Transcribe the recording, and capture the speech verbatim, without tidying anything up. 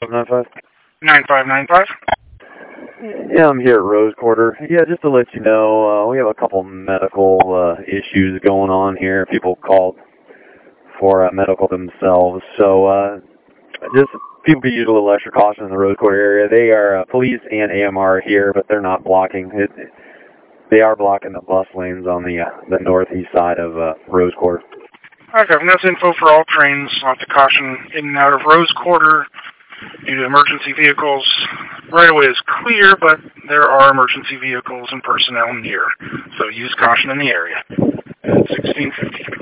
nine five. nine five nine five. Yeah, I'm here at Rose Quarter. Yeah, just to let you know, uh, we have a couple medical uh, issues going on here. People called for uh, medical themselves. So uh, just people be use a little extra caution in the Rose Quarter area. They are uh, police and A M R here, but they're not blocking. It, they are blocking the bus lanes on the uh, the northeast side of uh, Rose Quarter. Okay, and that's info for all trains. Lots of caution in and out of Rose Quarter due to emergency vehicles. Right away is clear, but there are emergency vehicles and personnel near, so use caution in the area. sixteen fifty.